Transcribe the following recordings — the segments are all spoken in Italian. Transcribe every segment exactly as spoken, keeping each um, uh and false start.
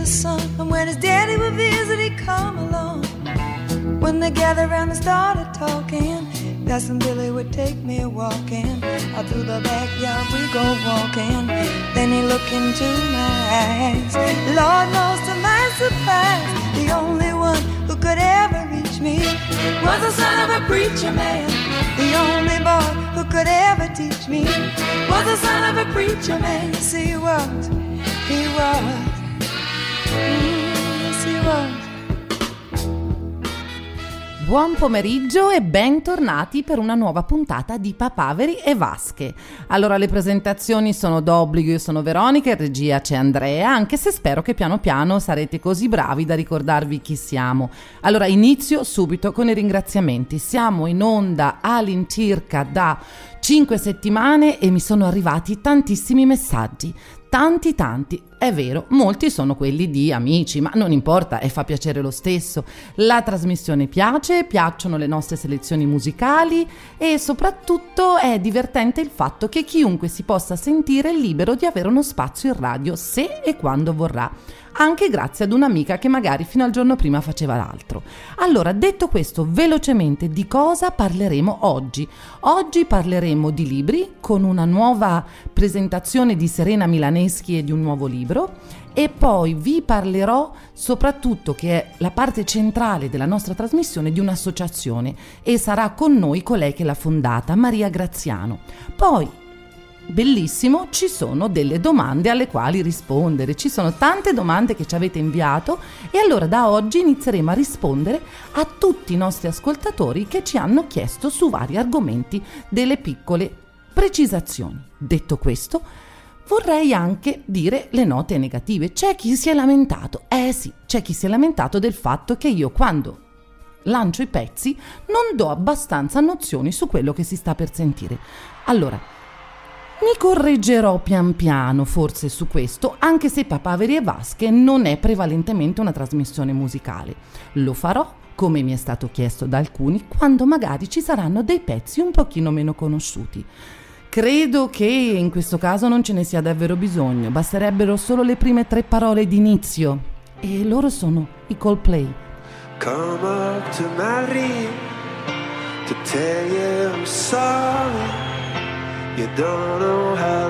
his son, and when his daddy would visit, he'd come along. When they gathered around and started talking, Cousin Billy would take me walking. Out through the backyard we go walking. Then he looked into my eyes. Lord knows to my surprise, the only one who could ever reach me was the son of a preacher man. The only boy who could ever teach me was the son of a preacher man. Yes, he was, he was, mm, yes, he was. Buon pomeriggio e bentornati per una nuova puntata di Papaveri e Vasche. Allora, le presentazioni sono d'obbligo, io sono Veronica, in regia c'è Andrea, anche se spero che piano piano sarete così bravi da ricordarvi chi siamo. Allora, inizio subito con i ringraziamenti. Siamo in onda all'incirca da cinque settimane e mi sono arrivati tantissimi messaggi. Tanti tanti, è vero, molti sono quelli di amici, ma non importa, e fa piacere lo stesso. La trasmissione piace, piacciono le nostre selezioni musicali e soprattutto è divertente il fatto che chiunque si possa sentire libero di avere uno spazio in radio se e quando vorrà, anche grazie ad un'amica che magari fino al giorno prima faceva l'altro. Allora, detto questo, velocemente di cosa parleremo oggi? Oggi parleremo di libri con una nuova presentazione di Serena Milaneschi e di un nuovo libro, e poi vi parlerò soprattutto, che è la parte centrale della nostra trasmissione, di un'associazione, e sarà con noi colei che l'ha fondata, Maria Graziano. Poi bellissimo, ci sono delle domande alle quali rispondere, ci sono tante domande che ci avete inviato e allora da oggi inizieremo a rispondere a tutti i nostri ascoltatori che ci hanno chiesto su vari argomenti delle piccole precisazioni. Detto questo, vorrei anche dire le note negative. C'è chi si è lamentato, eh sì, c'è chi si è lamentato del fatto che io quando lancio i pezzi non do abbastanza nozioni su quello che si sta per sentire. Allora, mi correggerò pian piano forse su questo, anche se Papaveri e Vasche non è prevalentemente una trasmissione musicale. Lo farò, come mi è stato chiesto da alcuni, quando magari ci saranno dei pezzi un pochino meno conosciuti. Credo che in questo caso non ce ne sia davvero bisogno, basterebbero solo le prime tre parole d'inizio, e loro sono i Coldplay. Come up to Madrid to tell you I'm sorry. You don't know how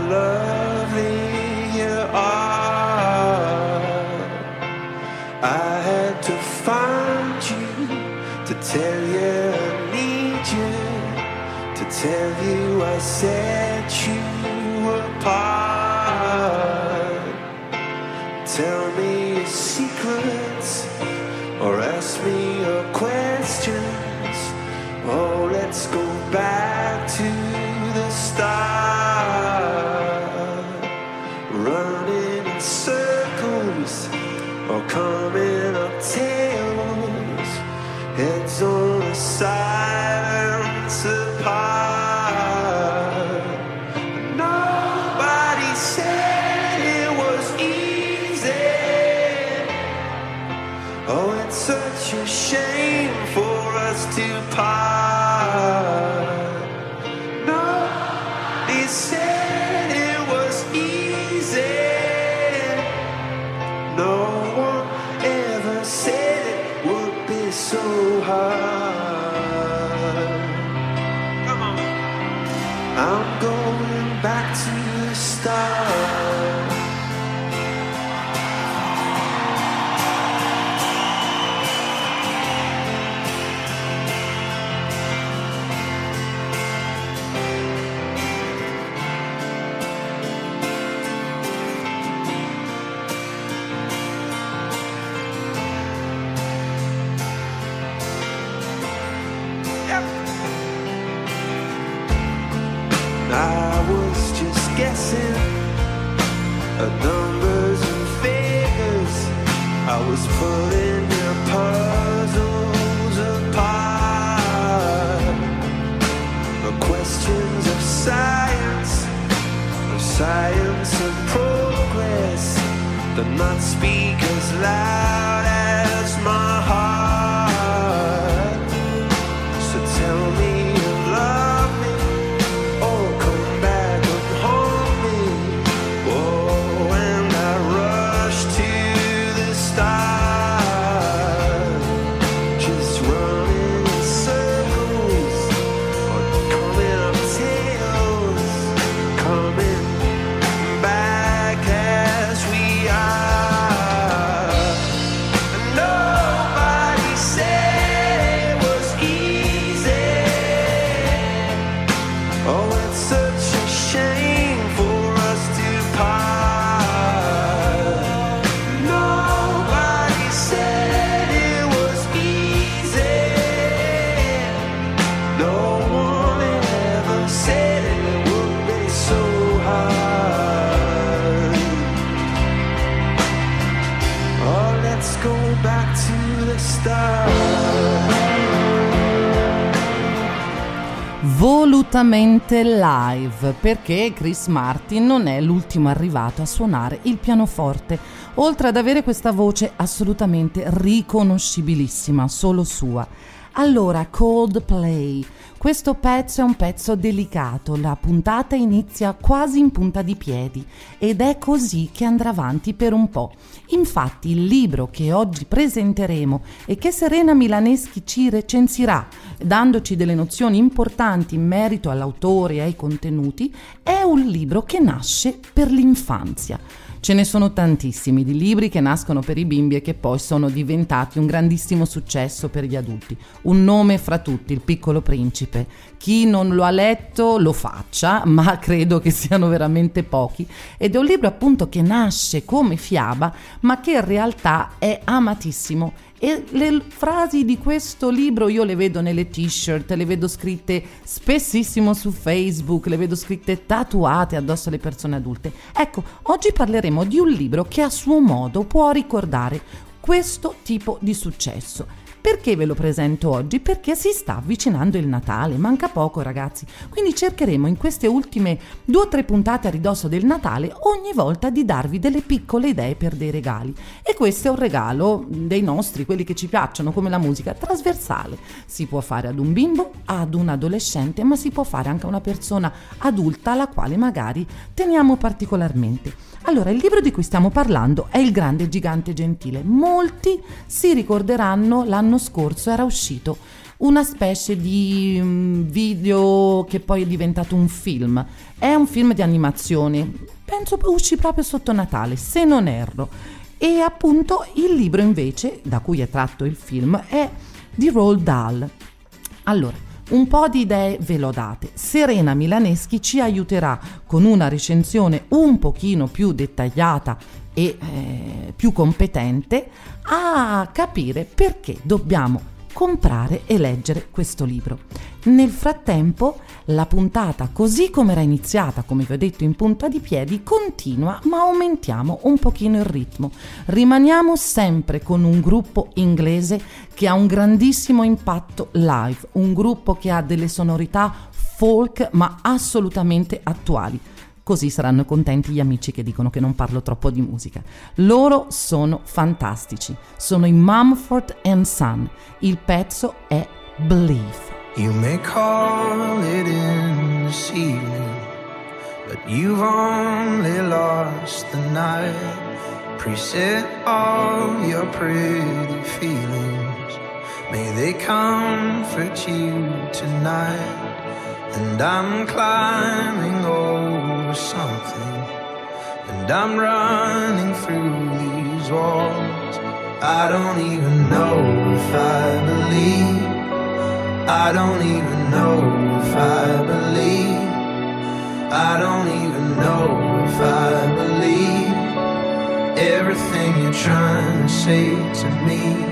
lovely you are. I had to find you to tell you I need you, to tell you I set you apart. Tell me your secrets or ask me your questions. Oh, let's go back to the start, running in circles or coming up tails, heads on a silence apart. Nobody said it was easy. Oh, it's such a shame for us to part. They said it was easy. No one ever said it would be so hard. Come on. I'm going back to the start. I was just guessing at numbers and figures. I was putting your puzzles apart. The questions of science, of science and progress, do not speak as loud as my heart. So tell me you love me. To the Volutamente live, perché Chris Martin non è l'ultimo arrivato a suonare il pianoforte, oltre ad avere questa voce assolutamente riconoscibilissima, solo sua. Allora, Coldplay. Questo pezzo è un pezzo delicato, la puntata inizia quasi in punta di piedi ed è così che andrà avanti per un po'. Infatti il libro che oggi presenteremo e che Serena Milaneschi ci recensirà, dandoci delle nozioni importanti in merito all'autore e ai contenuti, è un libro che nasce per l'infanzia. Ce ne sono tantissimi di libri che nascono per i bimbi e che poi sono diventati un grandissimo successo per gli adulti. Un nome fra tutti, Il Piccolo Principe. Chi non lo ha letto lo faccia, ma credo che siano veramente pochi. Ed è un libro appunto che nasce come fiaba, ma che in realtà è amatissimo. E le frasi di questo libro io le vedo nelle t-shirt, le vedo scritte spessissimo su Facebook, le vedo scritte tatuate addosso alle persone adulte. Ecco, oggi parleremo di un libro che a suo modo può ricordare questo tipo di successo. Perché ve lo presento oggi? Perché si sta avvicinando il Natale, manca poco ragazzi, quindi cercheremo in queste ultime due o tre puntate a ridosso del Natale ogni volta di darvi delle piccole idee per dei regali. E questo è un regalo dei nostri, quelli che ci piacciono, come la musica, trasversale. Si può fare ad un bimbo, ad un adolescente, ma si può fare anche a una persona adulta alla quale magari teniamo particolarmente. Allora, il libro di cui stiamo parlando è Il grande gigante gentile. Molti si ricorderanno l'anno scorso era uscito una specie di um, video che poi è diventato un film. È un film di animazione, penso uscì proprio sotto Natale, se non erro. E appunto il libro invece, da cui è tratto il film, è di Roald Dahl. Allora, un po' di idee ve l'ho date. Serena Milaneschi ci aiuterà con una recensione un pochino più dettagliata e eh, più competente a capire perché dobbiamo comprare e leggere questo libro. Nel frattempo la puntata, così come era iniziata, come vi ho detto in punta di piedi, continua, ma aumentiamo un pochino il ritmo. Rimaniamo sempre con un gruppo inglese che ha un grandissimo impatto live, un gruppo che ha delle sonorità folk ma assolutamente attuali. Così saranno contenti gli amici che dicono che non parlo troppo di musica. Loro sono fantastici. Sono i Mumford and Son. Il pezzo è Believe. You may call it in this evening, but you've only lost the night. Preset all your pretty feelings, may they comfort you tonight. And I'm climbing over something, and I'm running through these walls. I don't even know if I believe, I don't even know if I believe, I don't even know if I believe everything you're trying to say to me.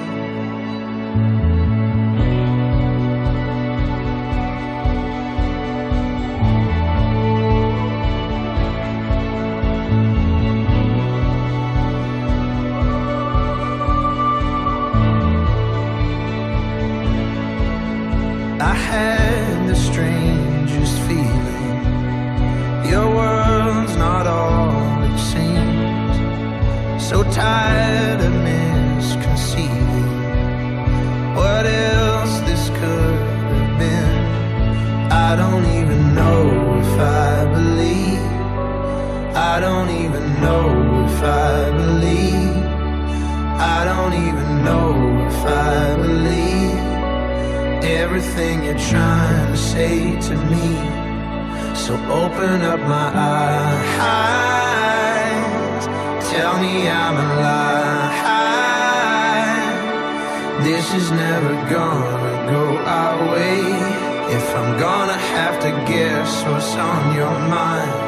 I had the strangest feeling, your world's not all it seems. So tired of misconceiving what else this could have been. I don't even know if I believe, I don't even know if I believe, I don't even know if I believe everything you're trying to say to me. So open up my eyes, tell me I'm alive. This is never gonna go our way. If I'm gonna have to guess what's on your mind.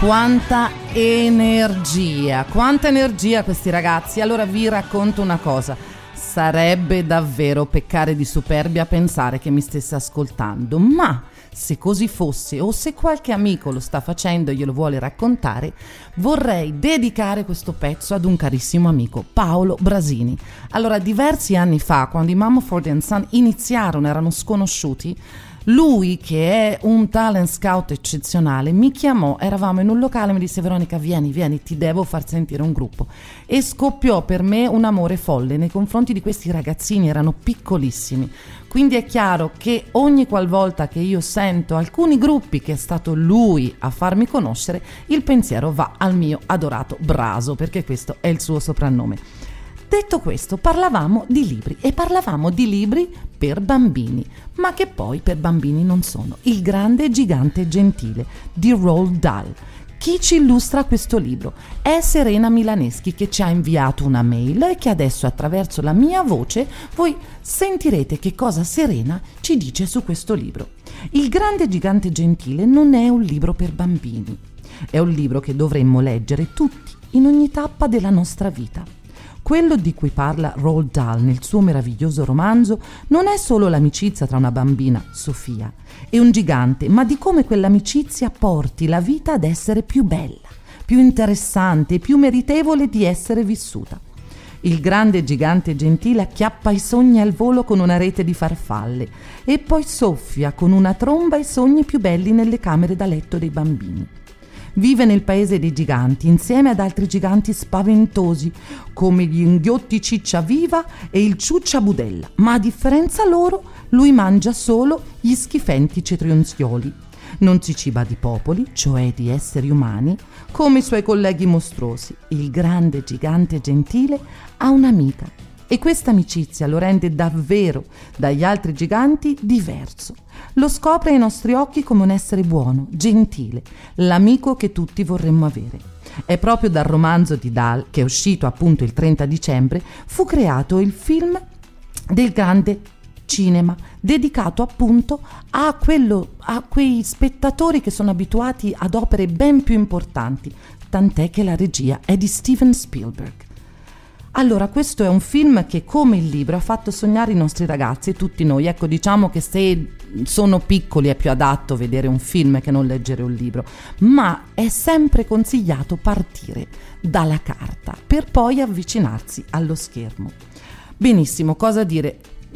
Quanta energia, quanta energia questi ragazzi. Allora vi racconto una cosa, sarebbe davvero peccare di superbia pensare che mi stesse ascoltando, ma se così fosse o se qualche amico lo sta facendo e glielo vuole raccontare, vorrei dedicare questo pezzo ad un carissimo amico, Paolo Brasini. Allora, diversi anni fa, quando i Mumford and Son iniziarono, erano sconosciuti, lui, che è un talent scout eccezionale, mi chiamò, eravamo in un locale, mi disse: Veronica, vieni, vieni, ti devo far sentire un gruppo. E scoppiò per me un amore folle nei confronti di questi ragazzini, erano piccolissimi. Quindi è chiaro che ogni qualvolta che io sento alcuni gruppi che è stato lui a farmi conoscere, il pensiero va al mio adorato Braso, perché questo è il suo soprannome. Detto questo, parlavamo di libri e parlavamo di libri per bambini, ma che poi per bambini non sono. Il grande gigante gentile di Roald Dahl. Chi ci illustra questo libro? È Serena Milaneschi, che ci ha inviato una mail e che adesso, attraverso la mia voce, voi sentirete che cosa Serena ci dice su questo libro. Il grande gigante gentile non è un libro per bambini, è un libro che dovremmo leggere tutti in ogni tappa della nostra vita. Quello di cui parla Roald Dahl nel suo meraviglioso romanzo non è solo l'amicizia tra una bambina, Sofia, e un gigante, ma di come quell'amicizia porti la vita ad essere più bella, più interessante e più meritevole di essere vissuta. Il grande gigante gentile acchiappa i sogni al volo con una rete di farfalle e poi soffia con una tromba i sogni più belli nelle camere da letto dei bambini. Vive nel paese dei giganti insieme ad altri giganti spaventosi come gli inghiotti Cicciaviva e il Ciucciabudella, ma a differenza loro lui mangia solo gli schifenti cetrionzioli. Non si ciba di popoli, cioè di esseri umani, come i suoi colleghi mostruosi. Il grande gigante gentile ha un'amica e questa amicizia lo rende davvero dagli altri giganti diverso. Lo scopre ai nostri occhi come un essere buono, gentile, l'amico che tutti vorremmo avere. È proprio dal romanzo di Dahl, che è uscito appunto il trenta dicembre, fu creato il film del grande cinema, dedicato appunto a, quello, a quei spettatori che sono abituati ad opere ben più importanti, tant'è che la regia è di Steven Spielberg. Allora, questo è un film che, come il libro, ha fatto sognare i nostri ragazzi e tutti noi. Ecco, diciamo che se sono piccoli è più adatto vedere un film che non leggere un libro, ma è sempre consigliato partire dalla carta per poi avvicinarsi allo schermo. Benissimo, cosa dire?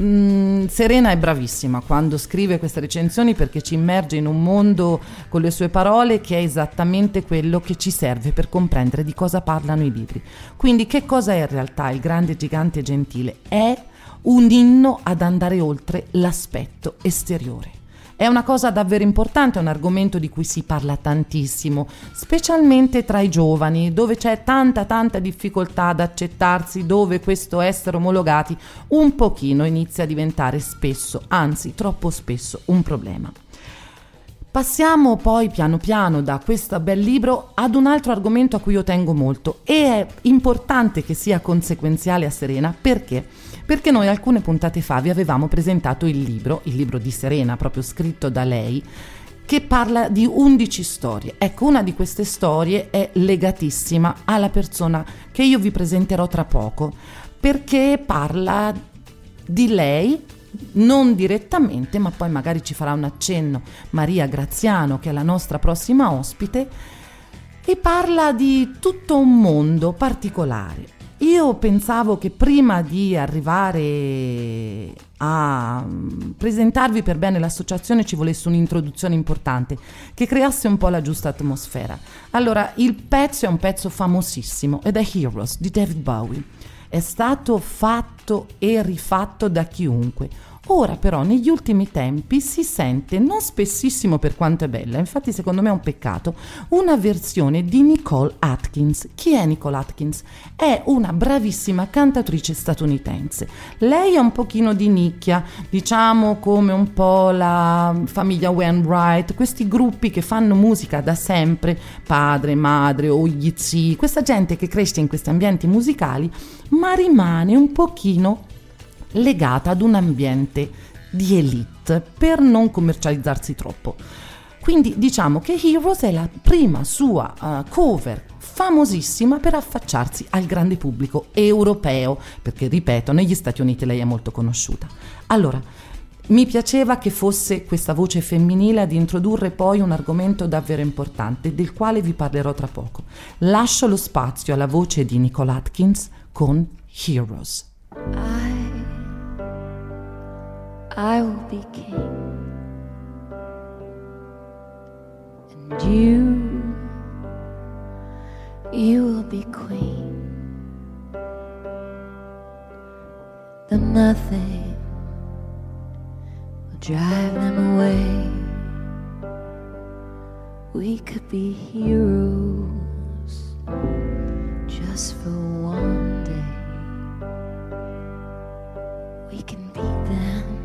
Mm, Serena è bravissima quando scrive queste recensioni, perché ci immerge in un mondo con le sue parole che è esattamente quello che ci serve per comprendere di cosa parlano i libri. Quindi che cosa è in realtà il grande gigante gentile? È un inno ad andare oltre l'aspetto esteriore. È una cosa davvero importante, è un argomento di cui si parla tantissimo, specialmente tra i giovani, dove c'è tanta tanta difficoltà ad accettarsi, dove questo essere omologati un pochino inizia a diventare spesso, anzi troppo spesso, un problema. Passiamo poi piano piano da questo bel libro ad un altro argomento a cui io tengo molto, e è importante che sia conseguenziale a Serena. Perché? Perché noi alcune puntate fa vi avevamo presentato il libro, il libro di Serena, proprio scritto da lei, che parla di undici storie. Ecco, una di queste storie è legatissima alla persona che io vi presenterò tra poco, perché parla di lei, non direttamente, ma poi magari ci farà un accenno Maria Graziano, che è la nostra prossima ospite, e parla di tutto un mondo particolare. Io pensavo che prima di arrivare a presentarvi per bene l'associazione ci volesse un'introduzione importante che creasse un po' la giusta atmosfera. Allora, il pezzo è un pezzo famosissimo ed è Heroes di David Bowie. È stato fatto e rifatto da chiunque. Ora però negli ultimi tempi si sente, non spessissimo per quanto è bella, infatti secondo me è un peccato, una versione di Nicole Atkins. Chi è Nicole Atkins? È una bravissima cantatrice statunitense. Lei è un pochino di nicchia, diciamo come un po' la famiglia Wainwright, questi gruppi che fanno musica da sempre, padre, madre o gli zii, questa gente che cresce in questi ambienti musicali ma rimane un pochino legata ad un ambiente di elite per non commercializzarsi troppo. Quindi diciamo che Heroes è la prima sua uh, cover famosissima per affacciarsi al grande pubblico europeo, perché ripeto, negli Stati Uniti lei è molto conosciuta. Allora, mi piaceva che fosse questa voce femminile ad introdurre poi un argomento davvero importante, del quale vi parlerò tra poco. Lascio lo spazio alla voce di Nicole Atkins con Heroes. I, I will be king, and you, you will be queen. The nothing will drive them away. We could be heroes just for one day. We can beat them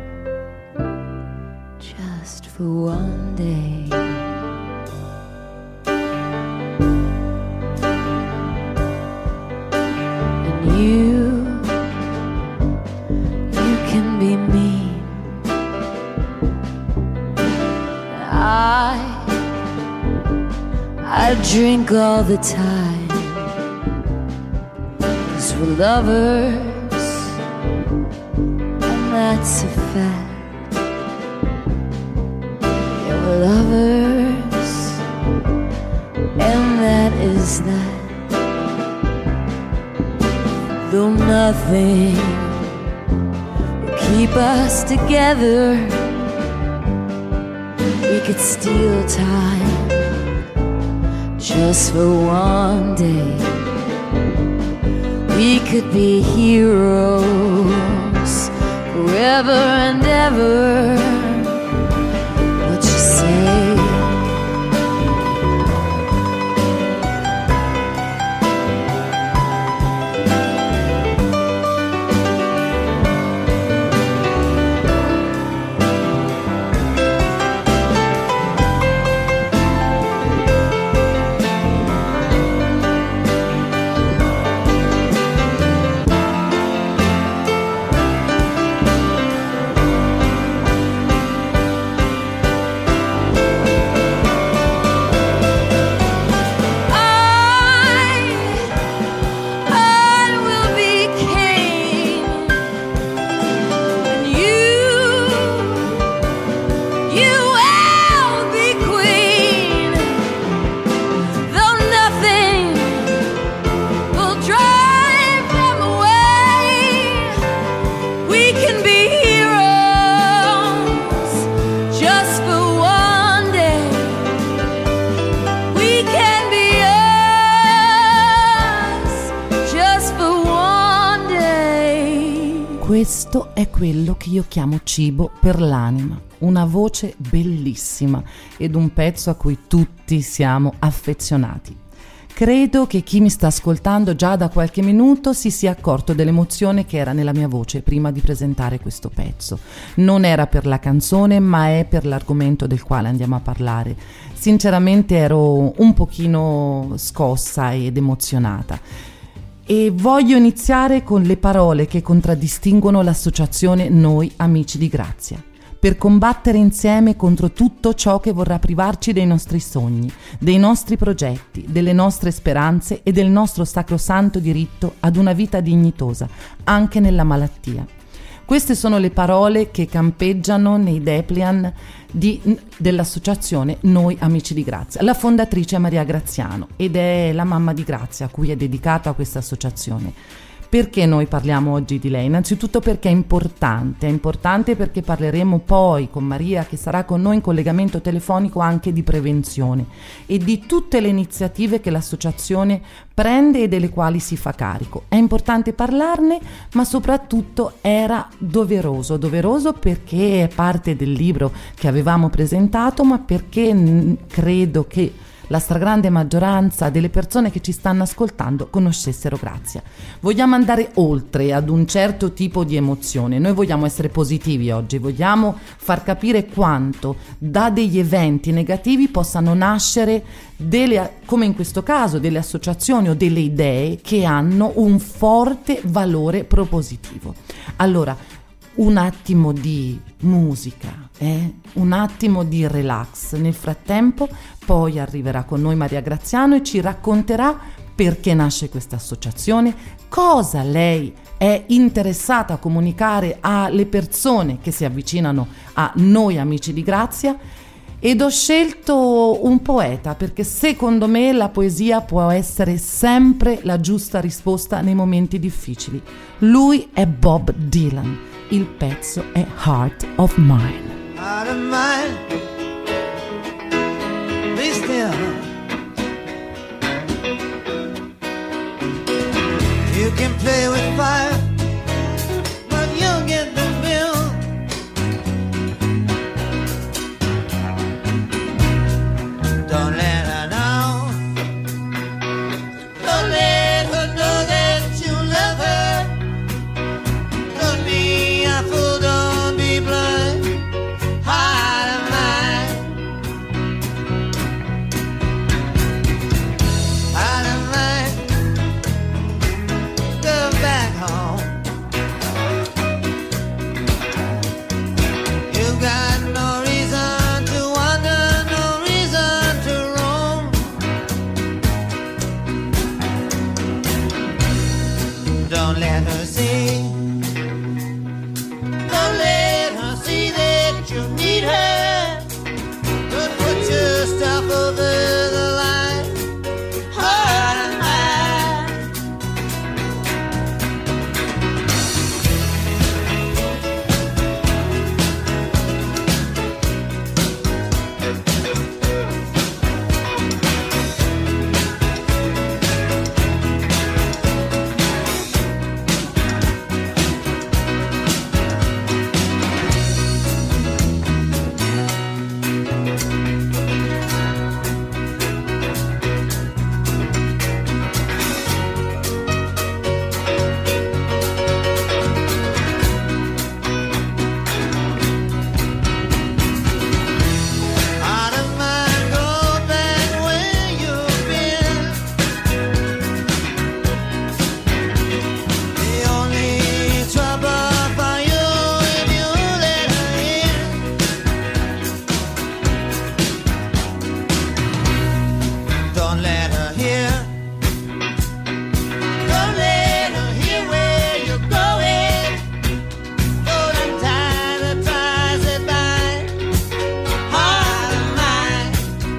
just for one day. And you, you can be mean. I, I drink all the time, 'cause we're lovers. That's a fact. Yeah, we're lovers, and that is that. Though nothing will keep us together, we could steal time just for one day. We could be heroes forever and ever. What you say? Questo è quello che io chiamo cibo per l'anima, una voce bellissima ed un pezzo a cui tutti siamo affezionati. Credo che chi mi sta ascoltando già da qualche minuto si sia accorto dell'emozione che era nella mia voce prima di presentare questo pezzo. Non era per la canzone, ma è per l'argomento del quale andiamo a parlare. Sinceramente ero un pochino scossa ed emozionata. E voglio iniziare con le parole che contraddistinguono l'associazione Noi Amici di Grazia, per combattere insieme contro tutto ciò che vorrà privarci dei nostri sogni, dei nostri progetti, delle nostre speranze e del nostro sacrosanto diritto ad una vita dignitosa, anche nella malattia. Queste sono le parole che campeggiano nei dépliant di, dell'associazione Noi Amici di Grazia. La fondatrice è Maria Graziano ed è la mamma di Grazia a cui è dedicata questa associazione. Perché noi parliamo oggi di lei? Innanzitutto perché è importante, è importante perché parleremo poi con Maria, che sarà con noi in collegamento telefonico, anche di prevenzione e di tutte le iniziative che l'associazione prende e delle quali si fa carico. È importante parlarne, ma soprattutto era doveroso, doveroso perché è parte del libro che avevamo presentato, ma perché n- credo che la stragrande maggioranza delle persone che ci stanno ascoltando conoscessero Grazia. Vogliamo andare oltre ad un certo tipo di emozione, noi vogliamo essere positivi oggi, vogliamo far capire quanto da degli eventi negativi possano nascere delle, come in questo caso, delle associazioni o delle idee che hanno un forte valore propositivo. Allora, un attimo di musica è un attimo di relax. Nel frattempo poi arriverà con noi Maria Graziano e ci racconterà perché nasce questa associazione, cosa lei è interessata a comunicare alle persone che si avvicinano a noi amici di Grazia. Ed ho scelto un poeta perché secondo me la poesia può essere sempre la giusta risposta nei momenti difficili. Lui è Bob Dylan, il pezzo è Heart of Mine. Heart of mine, be still. You can play with fire, but you'll get the bill. Don't let her know. Don't let her know that you love her. Don't be a fool, don't be blind. Heart of mine, heart of mine. Go back home. You've got no reason to wander, no reason to roam. Don't let her see. Don't let her see that you need her. Don't put your stuff over the line. Heart of mine. Heart of mine, go back where you've been. The only trouble for you if you let her in. Don't let her hear. Don't let her hear where you're going. Hold on tight and tries it by. Heart of mine.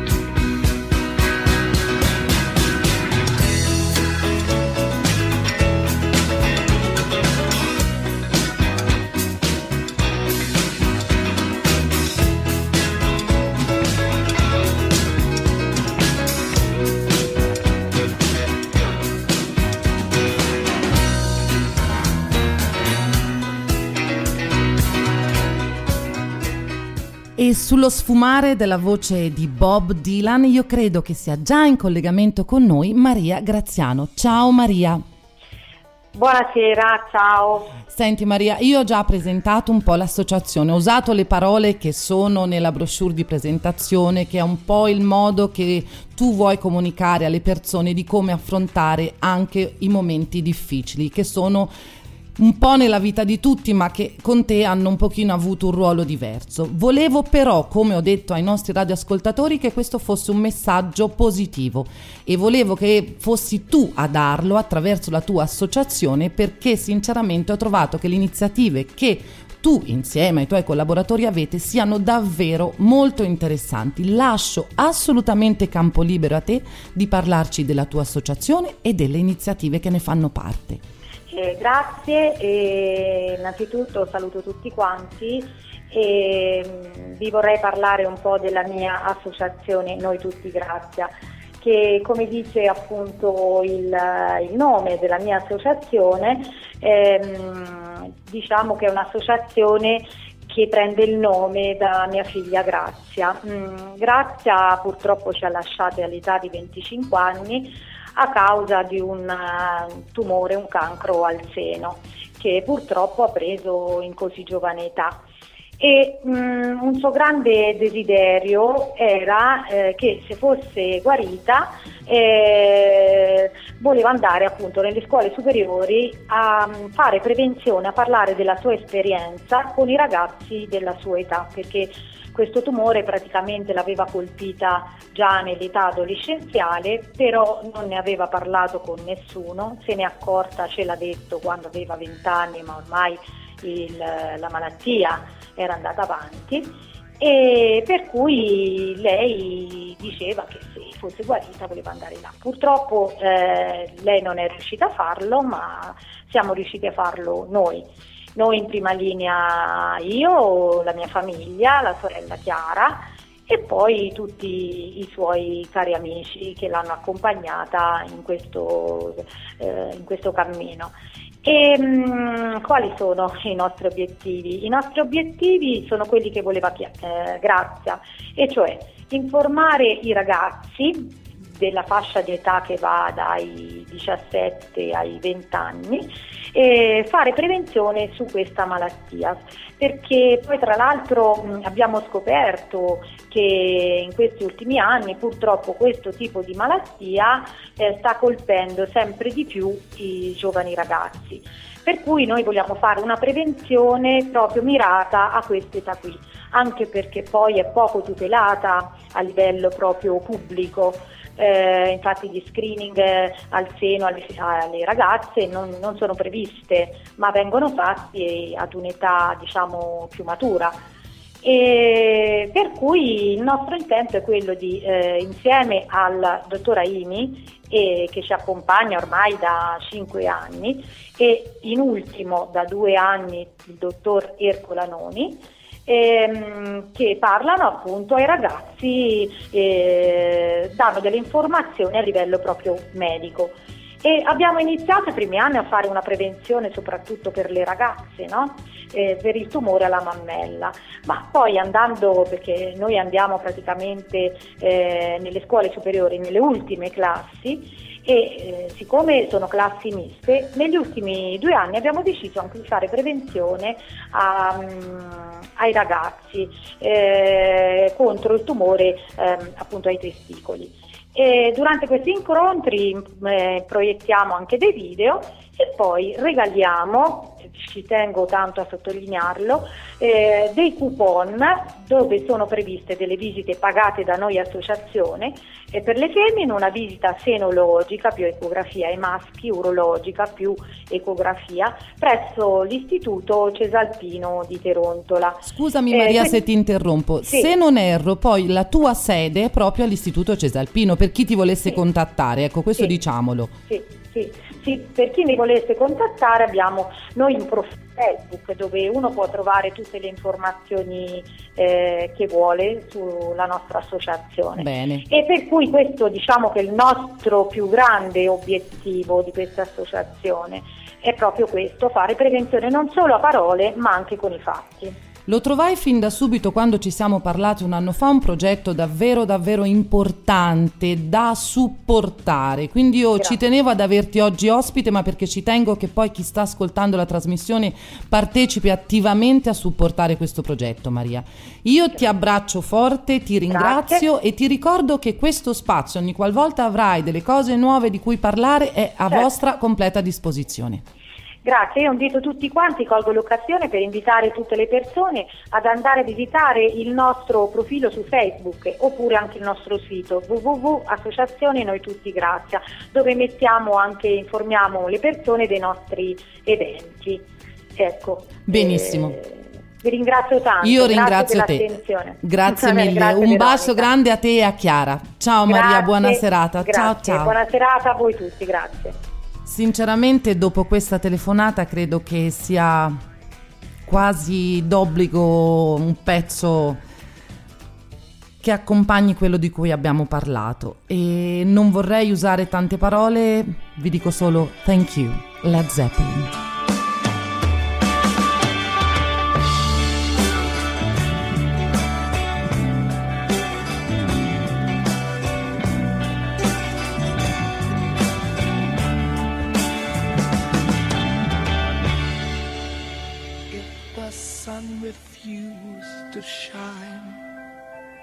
E sullo sfumare della voce di Bob Dylan io credo che sia già in collegamento con noi Maria Graziano. Ciao Maria. Buonasera, ciao. Senti Maria, io ho già presentato un po' l'associazione, ho usato le parole che sono nella brochure di presentazione, che è un po' il modo che tu vuoi comunicare alle persone di come affrontare anche i momenti difficili, che sono un po' nella vita di tutti, ma che con te hanno un pochino avuto un ruolo diverso. Volevo però, come ho detto ai nostri radioascoltatori, che questo fosse un messaggio positivo e volevo che fossi tu a darlo attraverso la tua associazione, perché sinceramente ho trovato che le iniziative che tu insieme ai tuoi collaboratori avete siano davvero molto interessanti. Lascio assolutamente campo libero a te di parlarci della tua associazione e delle iniziative che ne fanno parte. Eh, grazie, e innanzitutto saluto tutti quanti e mh, vi vorrei parlare un po' della mia associazione Noi Tutti Grazia, che come dice appunto il, il nome della mia associazione, ehm, diciamo che è un'associazione che prende il nome da mia figlia Grazia. Mm, Grazia purtroppo ci ha lasciate all'età di venticinque anni a causa di un uh, tumore, un cancro al seno, che purtroppo ha preso in così giovane età. E um, un suo grande desiderio era eh, che se fosse guarita eh, voleva andare appunto nelle scuole superiori a fare prevenzione, a parlare della sua esperienza con i ragazzi della sua età, perché questo tumore praticamente l'aveva colpita già nell'età adolescenziale, però non ne aveva parlato con nessuno, se n'è accorta, ce l'ha detto, quando aveva vent'anni, ma ormai il, la malattia era andata avanti, e per cui lei diceva che se fosse guarita voleva andare là. Purtroppo eh, lei non è riuscita a farlo, ma siamo riusciti a farlo noi. Noi in prima linea, io, la mia famiglia, la sorella Chiara e poi tutti i suoi cari amici che l'hanno accompagnata in questo, eh, in questo cammino. E mh, quali sono i nostri obiettivi? I nostri obiettivi sono quelli che voleva eh, Grazia, e cioè informare i ragazzi della fascia di età che va dai diciassette ai venti anni e fare prevenzione su questa malattia, perché poi tra l'altro mh, abbiamo scoperto che in questi ultimi anni purtroppo questo tipo di malattia eh, sta colpendo sempre di più i giovani ragazzi, per cui noi vogliamo fare una prevenzione proprio mirata a quest'età qui, anche perché poi è poco tutelata a livello proprio pubblico. Eh, infatti gli screening eh, al seno alle, alle ragazze non, non sono previste, ma vengono fatti ad un'età diciamo più matura, e per cui il nostro intento è quello di eh, insieme al dottor Aimi eh, che ci accompagna ormai da cinque anni e in ultimo da due anni il dottor Ercola Noni, Ehm, che parlano appunto ai ragazzi, eh, danno delle informazioni a livello proprio medico. E abbiamo iniziato i primi anni a fare una prevenzione soprattutto per le ragazze, no? eh, per il tumore alla mammella, ma poi andando, perché noi andiamo praticamente eh, nelle scuole superiori, nelle ultime classi, e eh, siccome sono classi miste, negli ultimi due anni abbiamo deciso anche di fare prevenzione a, um, ai ragazzi eh, contro il tumore eh, appunto ai testicoli. E durante questi incontri eh, proiettiamo anche dei video e poi regaliamo, ci tengo tanto a sottolinearlo, eh, dei coupon dove sono previste delle visite pagate da noi associazione, e per le femmine una visita senologica più ecografia, ai maschi urologica più ecografia presso l'Istituto Cesalpino di Terontola. Scusami Maria eh, se ti interrompo, sì. Se non erro poi la tua sede è proprio all'Istituto Cesalpino, per chi ti volesse sì. contattare, ecco questo sì. diciamolo. Sì, sì, sì, per chi mi volesse contattare abbiamo noi un profilo Facebook dove uno può trovare tutte le informazioni eh, che vuole sulla nostra associazione. Bene. E per cui questo diciamo che il nostro più grande obiettivo di questa associazione è proprio questo, fare prevenzione non solo a parole ma anche con i fatti. Lo trovai fin da subito quando ci siamo parlati un anno fa, un progetto davvero davvero importante da supportare, quindi io Grazie. Ci tenevo ad averti oggi ospite, ma perché ci tengo che poi chi sta ascoltando la trasmissione partecipi attivamente a supportare questo progetto. Maria, io Grazie. Ti abbraccio forte, ti ringrazio Grazie. E ti ricordo che questo spazio, ogni qualvolta avrai delle cose nuove di cui parlare, è a certo. vostra completa disposizione. Grazie, io invito tutti quanti, colgo l'occasione per invitare tutte le persone ad andare a visitare il nostro profilo su Facebook oppure anche il nostro sito w w w punto associazione noi tutti Grazia, dove mettiamo anche, informiamo le persone dei nostri eventi. Ecco. Benissimo. Eh, vi ringrazio tanto. Io grazie ringrazio te. Grazie mille. Grazie, un bacio grande a te e a Chiara. Ciao grazie, Maria, buona serata. Grazie, ciao ciao. Buona serata a voi tutti, grazie. Sinceramente dopo questa telefonata credo che sia quasi d'obbligo un pezzo che accompagni quello di cui abbiamo parlato, e non vorrei usare tante parole, vi dico solo thank you, Led Zeppelin. To shine,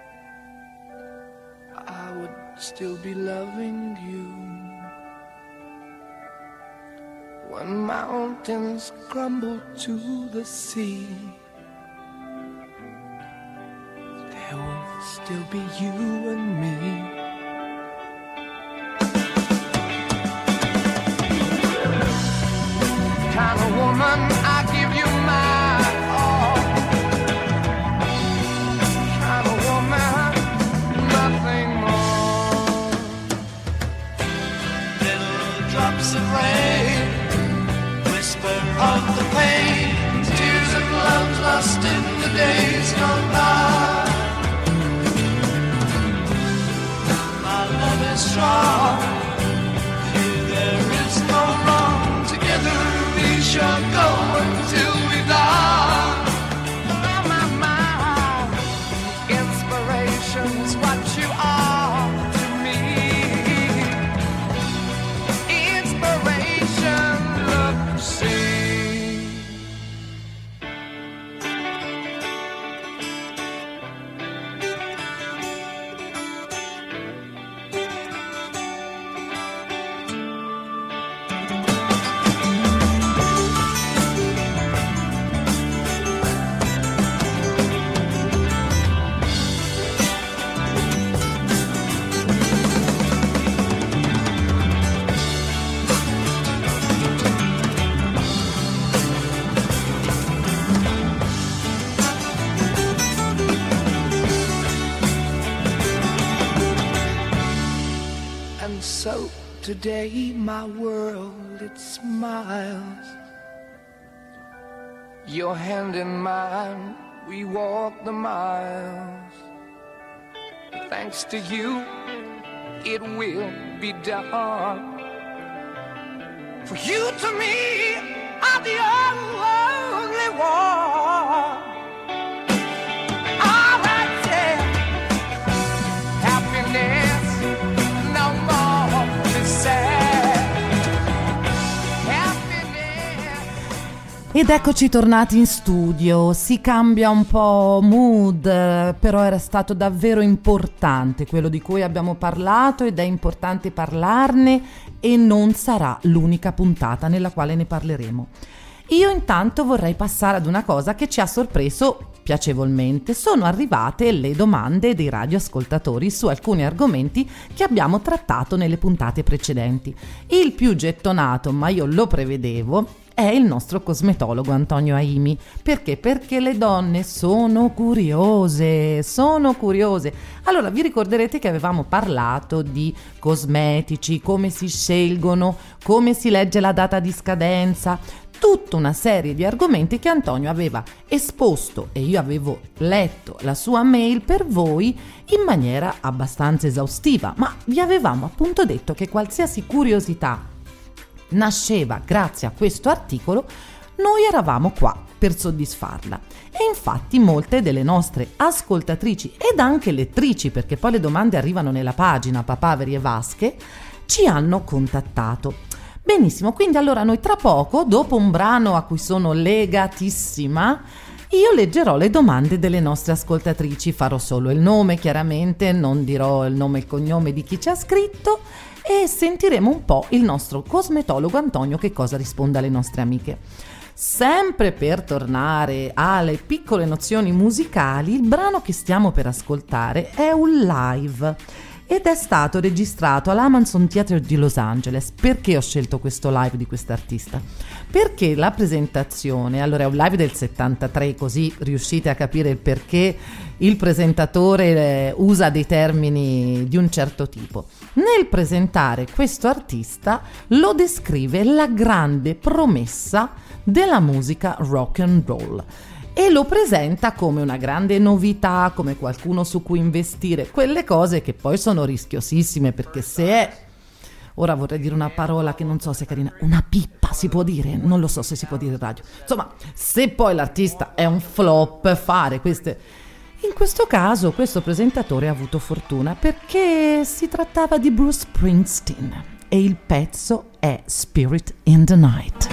I would still be loving you. when mountains crumble to the sea, there will still be you and me. Kind of woman, I give you my all. Kind of woman, nothing more. Little drops of rain, whisper of the pain, tears of love lost in the days gone by. My love is strong, here there is no wrong. Together we shall go until we die. Oh, my, my, inspiration is what you are to me. Inspiration, look to see. And so today my world, it smiles. Your hand in mine, we walk the miles. Thanks to you, it will be done. For you to me are the only one. All right, yeah. Happiness, no more to be sad. Happiness. Ed eccoci tornati in studio. Si cambia un po' mood, però era stato davvero importante quello di cui abbiamo parlato ed è importante parlarne, e non sarà l'unica puntata nella quale ne parleremo. Io intanto vorrei passare ad una cosa che ci ha sorpreso piacevolmente. Sono arrivate le domande dei radioascoltatori su alcuni argomenti che abbiamo trattato nelle puntate precedenti. Il più gettonato, ma io lo prevedevo, è il nostro cosmetologo Antonio Aimi. Perché? Perché le donne sono curiose, sono curiose. Allora, vi ricorderete che avevamo parlato di cosmetici, come si scelgono, come si legge la data di scadenza, tutta una serie di argomenti che Antonio aveva esposto e io avevo letto la sua mail per voi in maniera abbastanza esaustiva, ma vi avevamo appunto detto che qualsiasi curiosità nasceva grazie a questo articolo, noi eravamo qua per soddisfarla. E infatti molte delle nostre ascoltatrici ed anche lettrici, perché poi le domande arrivano nella pagina Papaveri e Vasche, ci hanno contattato. Benissimo, quindi allora noi tra poco, dopo un brano a cui sono legatissima, io leggerò le domande delle nostre ascoltatrici, farò solo il nome chiaramente, non dirò il nome e il cognome di chi ci ha scritto, e sentiremo un po' il nostro cosmetologo Antonio che cosa risponde alle nostre amiche. Sempre per tornare alle piccole nozioni musicali, il brano che stiamo per ascoltare è un live ed è stato registrato all'Amazon Theatre di Los Angeles. Perché ho scelto questo live di quest'artista? Perché la presentazione, allora è un live del settantatré, così riuscite a capire il perché il presentatore usa dei termini di un certo tipo. Nel presentare questo artista lo descrive la grande promessa della musica rock and roll e lo presenta come una grande novità, come qualcuno su cui investire, quelle cose che poi sono rischiosissime, perché se è, ora vorrei dire una parola che non so se è carina, una pippa si può dire? Non lo so se si può dire in radio. Insomma, se poi l'artista è un flop, fare queste... In questo caso questo presentatore ha avuto fortuna perché si trattava di Bruce Springsteen e il pezzo è Spirit in the Night.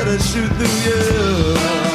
let it shoot through you.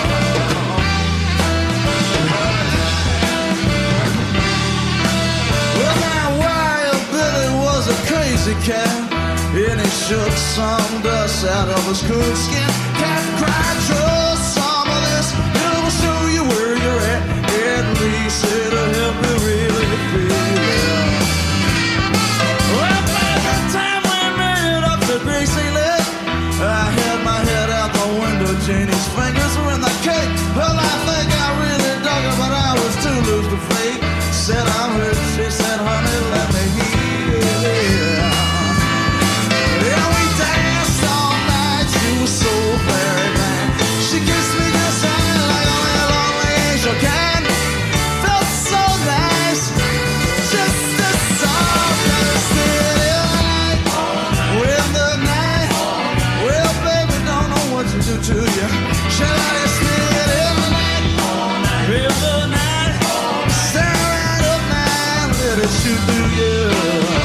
Well, now Wild Billy was a crazy cat, and he shook some dust out of his coonskin. Cat cried, trust some of this, it'll show you where you're at. At least it'll help you really feel it. Well, by the time we made it up to Gracie Lake, I had my head out the window, Janie's fingers were in the cake. Well, I think I really dug her, but I was too loose to fake. Said I'm hurt, she said, honey, let me hear it. Yeah, we danced all night, she was so very bad. She kissed me just like a little old angel can. Felt so nice, just the softest in the night. With the night, well, baby, don't know what to do to you. Shall I stay in the night? With the night, stare right up now, let it shoot through you.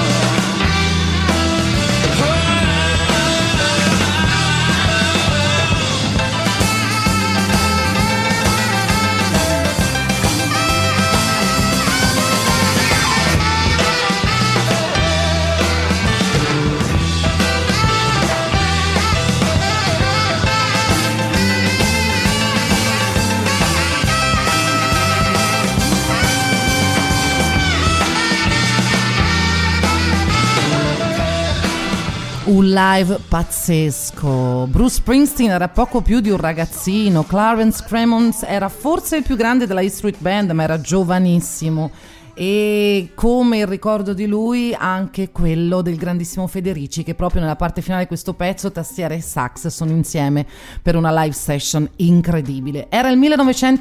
Un live pazzesco. Bruce Springsteen era poco più di un ragazzino, Clarence Cremons era forse il più grande della E Street Band, ma era giovanissimo. E come il ricordo di lui anche quello del grandissimo Federici, che proprio nella parte finale di questo pezzo tastiera e sax sono insieme per una live session incredibile. Era il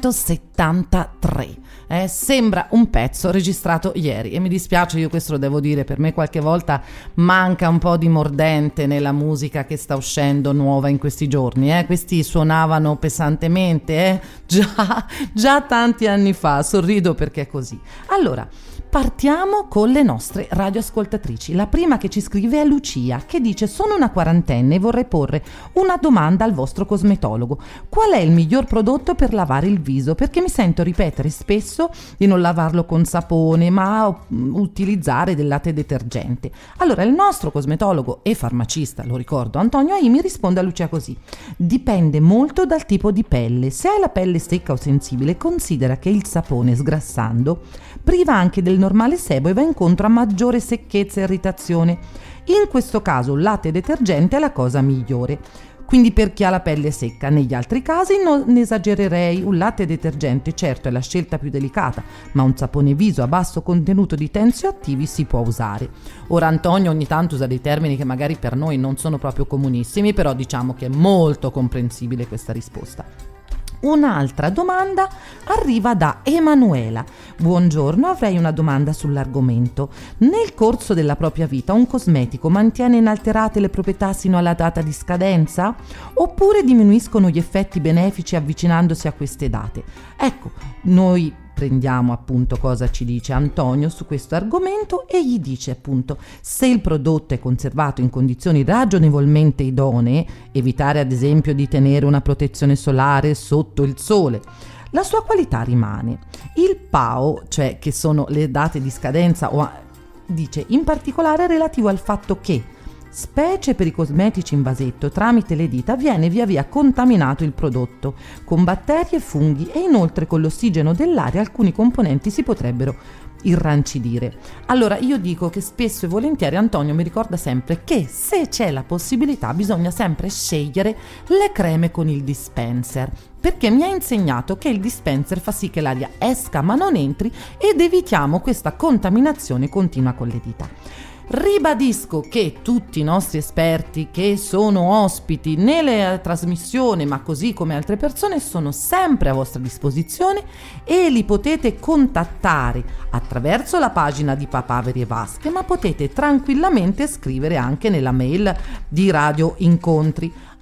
millenovecentosettantatré. Eh, sembra un pezzo registrato ieri e mi dispiace, io questo lo devo dire, per me qualche volta manca un po' di mordente nella musica che sta uscendo nuova in questi giorni. Eh. Questi suonavano pesantemente eh. già, già tanti anni fa, sorrido perché è così. Allora, partiamo con le nostre radioascoltatrici. La prima che ci scrive è Lucia, che dice: sono una quarantenne e vorrei porre una domanda al vostro cosmetologo. Qual è il miglior prodotto per lavare il viso? Perché mi sento ripetere spesso di non lavarlo con sapone, ma utilizzare del latte detergente. Allora, il nostro cosmetologo e farmacista, lo ricordo, Antonio Aimi, risponde a Lucia così: dipende molto dal tipo di pelle. Se hai la pelle secca o sensibile, considera che il sapone, sgrassando, priva anche del normale sebo e va incontro a maggiore secchezza e irritazione. In questo caso il latte detergente è la cosa migliore. Quindi per chi ha la pelle secca, negli altri casi non ne esagererei. Un latte detergente certo è la scelta più delicata, ma un sapone viso a basso contenuto di tensioattivi si può usare. Ora Antonio ogni tanto usa dei termini che magari per noi non sono proprio comunissimi, però diciamo che è molto comprensibile questa risposta. Un'altra domanda arriva da Emanuela. Buongiorno, avrei una domanda sull'argomento. Nel corso della propria vita un cosmetico mantiene inalterate le proprietà sino alla data di scadenza? Oppure diminuiscono gli effetti benefici avvicinandosi a queste date? Ecco, noi prendiamo appunto cosa ci dice Antonio su questo argomento e gli dice appunto: se il prodotto è conservato in condizioni ragionevolmente idonee, evitare ad esempio di tenere una protezione solare sotto il sole, la sua qualità rimane. Il P A O, cioè che sono le date di scadenza, o a, dice in particolare relativo al fatto che specie per i cosmetici in vasetto, tramite le dita viene via via contaminato il prodotto con batteri e funghi e inoltre con l'ossigeno dell'aria alcuni componenti si potrebbero irrancidire. Allora io dico che spesso e volentieri Antonio mi ricorda sempre che se c'è la possibilità bisogna sempre scegliere le creme con il dispenser, perché mi ha insegnato che il dispenser fa sì che l'aria esca ma non entri ed evitiamo questa contaminazione continua con le dita. Ribadisco che tutti i nostri esperti che sono ospiti nelle trasmissioni, ma così come altre persone, sono sempre a vostra disposizione e li potete contattare attraverso la pagina di Papaveri e Vasche, ma potete tranquillamente scrivere anche nella mail di Radio Incontri.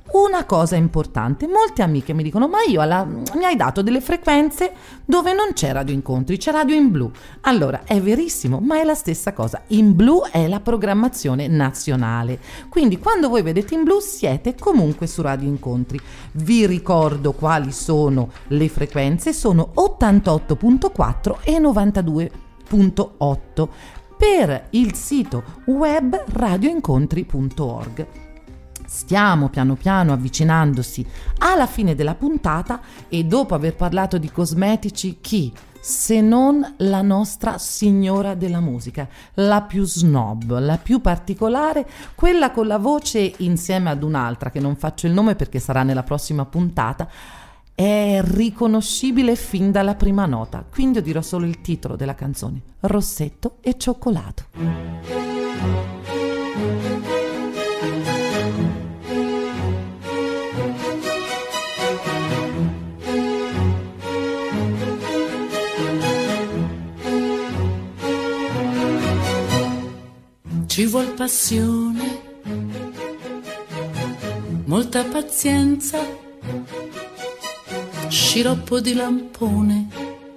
Una cosa importante, molte amiche mi dicono: ma io alla, mi hai dato delle frequenze dove non c'è Radio Incontri, c'è Radio in Blu. Allora, è verissimo, ma è la stessa cosa. In Blu è la programmazione nazionale, quindi quando voi vedete In Blu siete comunque su Radio Incontri. Vi ricordo quali sono le frequenze: sono ottantotto virgola quattro e novantadue virgola otto per il sito web radioincontri punto org. Stiamo piano piano avvicinandosi alla fine della puntata e dopo aver parlato di cosmetici, chi se non la nostra signora della musica, la più snob, la più particolare, quella con la voce insieme ad un'altra che non faccio il nome perché sarà nella prossima puntata, è riconoscibile fin dalla prima nota, quindi io dirò solo il titolo della canzone: Rossetto e cioccolato. Ci vuol passione, molta pazienza, sciroppo di lampone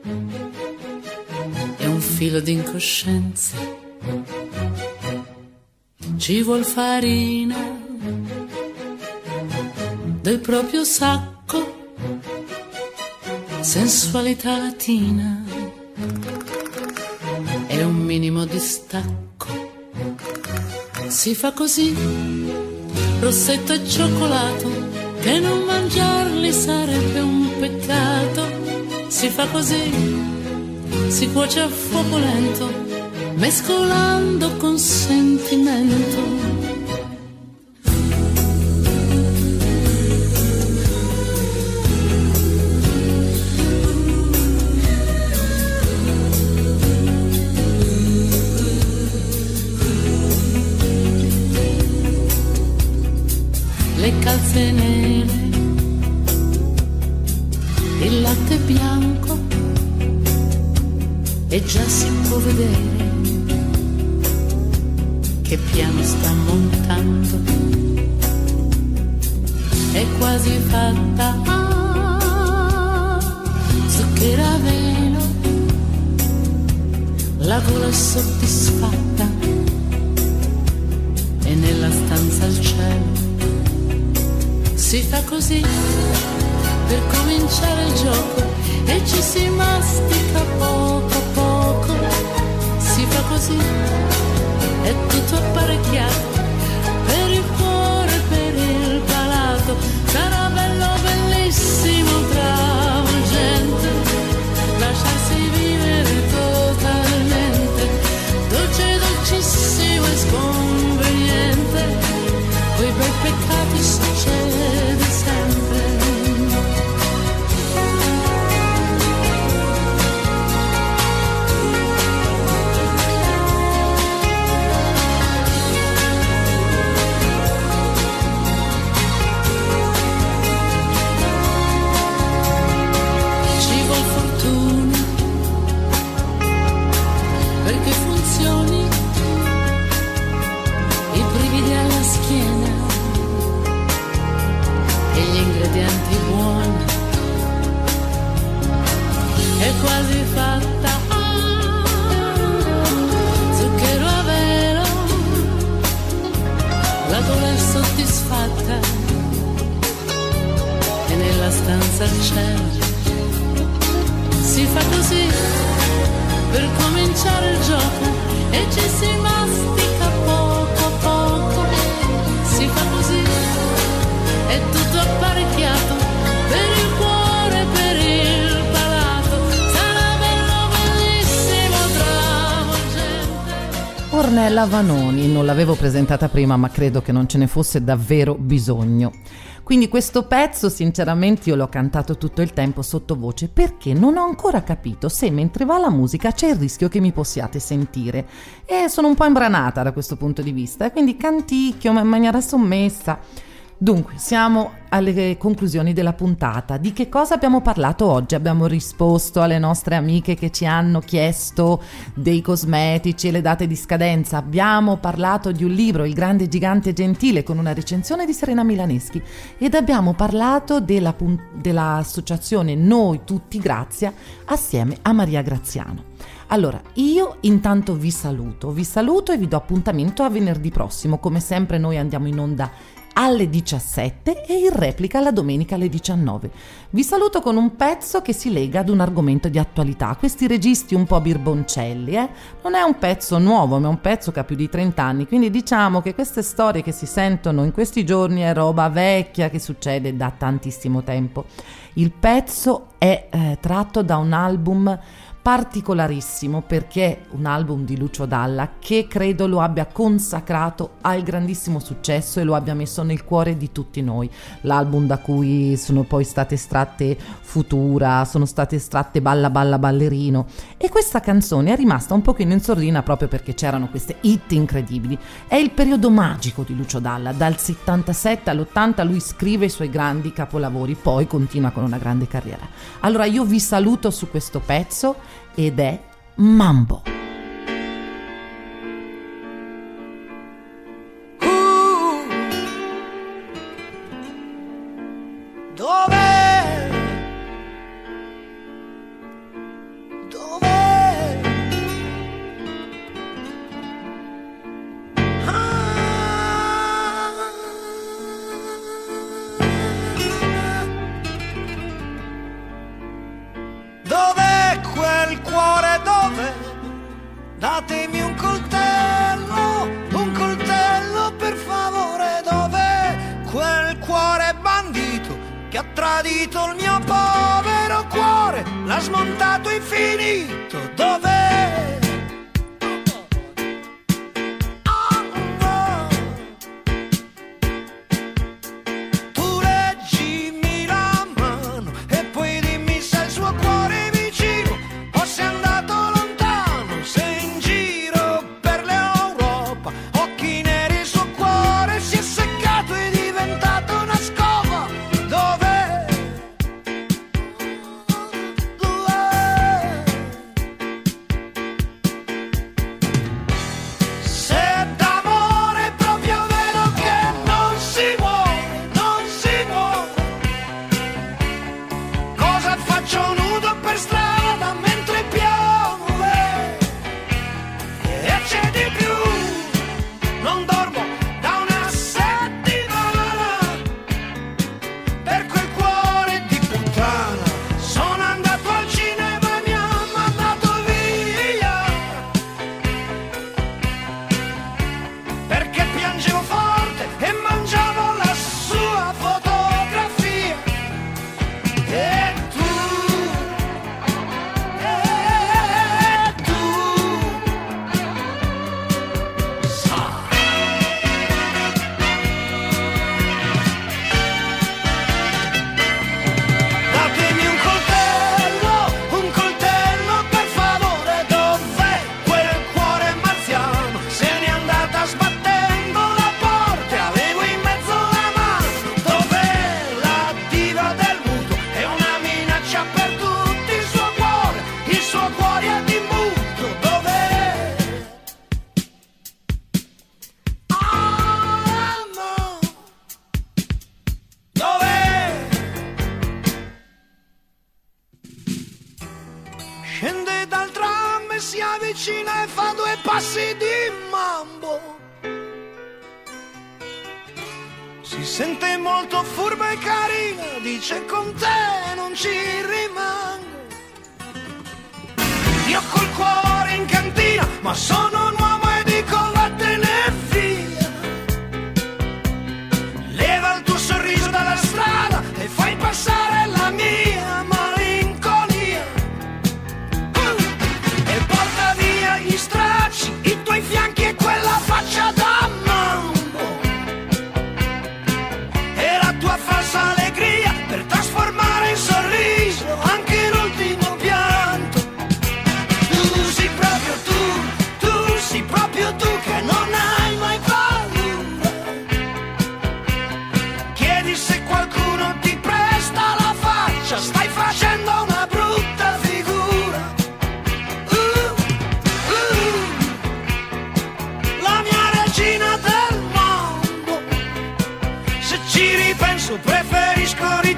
e un filo di incoscienza. Ci vuol farina del proprio sacco, sensualità latina e un minimo di stacco. Si fa così, rossetto e cioccolato, che non mangiarli sarebbe un peccato. Si fa così, si cuoce a fuoco lento, mescolando con sentimento. Le calze nere, il latte bianco, e già si può vedere che piano sta montando. È quasi fatta, ah, zucchero a velo, la gola è soddisfatta e nella stanza al cielo. Si fa così per cominciare il gioco e ci si mastica poco a poco. Si fa così, è tutto apparecchiato per il cuore e per il palato. Sarà bello, bellissimo, travolgente, lasciarsi vivere totalmente, dolce, dolcissimo e sconveniente. Quei bei peccati succede sempre. Ci vuol fortuna perché funzioni, i brividi alla schiena e gli ingredienti buoni. È quasi fatta, ah, zucchero a velo, la gola è soddisfatta e nella stanza al cielo. Si fa così per cominciare il gioco e ci si mastica poco a poco. Si fa così, è tutto apparecchiato per il cuore e per il palato. Sarà bello, bellissimo, travolgente. Ornella Vanoni, non l'avevo presentata prima, ma credo che non ce ne fosse davvero bisogno. Quindi questo pezzo sinceramente io l'ho cantato tutto il tempo sottovoce perché non ho ancora capito se mentre va la musica c'è il rischio che mi possiate sentire, e sono un po' imbranata da questo punto di vista, e quindi canticchio ma in maniera sommessa. Dunque, siamo alle conclusioni della puntata. Di che cosa abbiamo parlato oggi? Abbiamo risposto alle nostre amiche che ci hanno chiesto dei cosmetici e le date di scadenza. Abbiamo parlato di un libro, Il grande gigante gentile, con una recensione di Serena Milaneschi, ed abbiamo parlato della, dell'associazione Noi Tutti Grazia assieme a Maria Graziano. Allora, io intanto vi saluto, vi saluto e vi do appuntamento a venerdì prossimo. Come sempre noi andiamo in onda alle diciassette e in replica la domenica alle diciannove. Vi saluto con un pezzo che si lega ad un argomento di attualità. Questi registi un po' birboncelli, eh? Non è un pezzo nuovo, ma è un pezzo che ha più di trenta anni, quindi diciamo che queste storie che si sentono in questi giorni è roba vecchia che succede da tantissimo tempo. Il pezzo è eh, tratto da un album particolarissimo, perché è un album di Lucio Dalla che credo lo abbia consacrato al grandissimo successo e lo abbia messo nel cuore di tutti noi. L'album da cui sono poi state estratte Futura, sono state estratte Balla Balla Ballerino, e questa canzone è rimasta un pochino in sordina proprio perché c'erano queste hit incredibili. È il periodo magico di Lucio Dalla, dal settantasette all'ottanta lui scrive i suoi grandi capolavori, poi continua con una grande carriera. Allora io vi saluto su questo pezzo ed è Mambo. Uh, dov'è? Dov'è? Ah, dov'è quel cuore, dove? Datemi un coltello, un coltello per favore, dov'è quel cuore bandito che ha tradito il mio povero cuore, l'ha smontato infinito, dov'è? Scende dal tram e si avvicina e fa due passi di mambo. Si sente molto furba e carina, dice con te non ci rimango. Io col cuore in cantina, ma sono un uomo e dico vattene via. Leva il tuo sorriso dalla strada e fai passare la mia malinconia. Uh, e porta via gli stracci, i tuoi fianchi e quella faccia da mambo. E la tua falsa allegria per trasformare in sorriso anche l'ultimo pianto. Tu sei proprio tu, tu sei vedi se qualcuno ti presta la faccia, stai facendo una brutta figura. Uh, uh, la mia regina del mondo, se ci ripenso preferisco